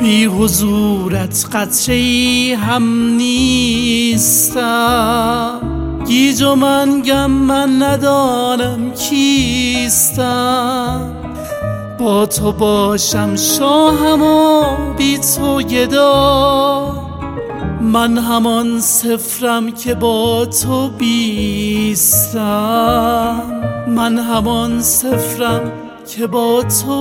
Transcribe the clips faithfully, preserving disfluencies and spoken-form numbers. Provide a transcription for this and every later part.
بی حضورت قطره‌ای هم نیستم. گیج و منگم من ندانم کیستم. با تو باشم شاهم و بی تو گدا. من همان صفرم که با تو بیستم. من همان صفرم که با تو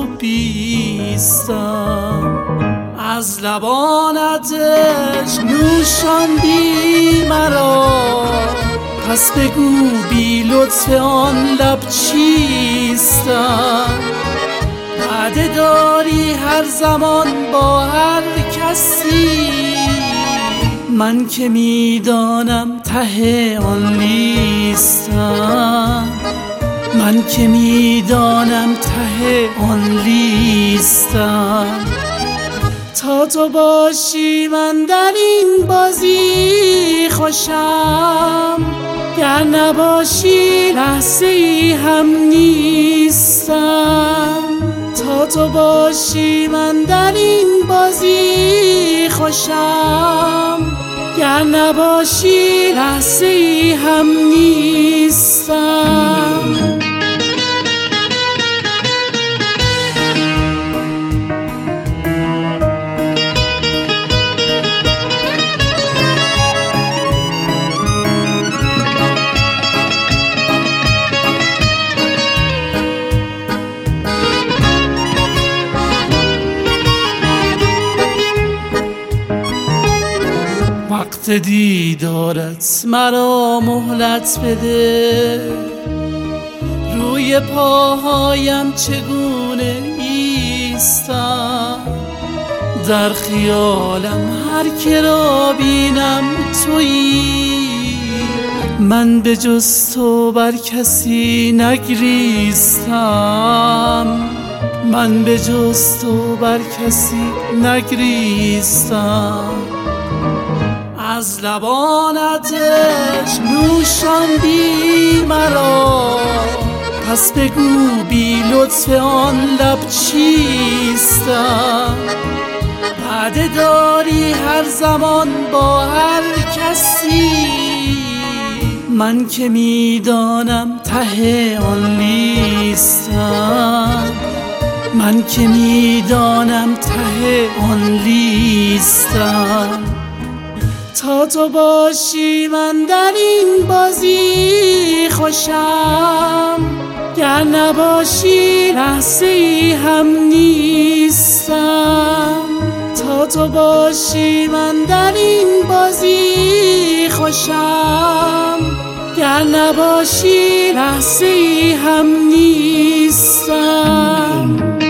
بیستم. از لبانتش نوشاندی مرا، پس بگو بی لطف آن لب چیستم. وعده داری هر زمان با هر کسی، من که میدانم ته آن لیستم. من که میدانم ته آن لیستم. تا تو باشی من در این بازی خوشم، گر نباشی لحظه ای هم نیستم. تا تو باشی من در این بازی خوشم، گر نباشی لحظه ای هم نیستم. وقت دیدارت مرا مهلت بده. روی پاهایم چگونه ایستم. در خیالم هر که را بینم تویی، من به جز تو بر کسی نگریستم. من به جز تو بر کسی نگریستم. از لبانتش نوشاندی مرا، پس بگو بی لطف آن لب چیستم. وعده داری هر زمان با هر کسی، من که میدانم ته آن لیستم. من که میدانم ته آن لیستم. تا تو باشی من در این بازی خوشم، گر نباشی لحظه ای هم نیستم. تا تو باشی من در این بازی خوشم، گر نباشی لحظه ای هم نیستم.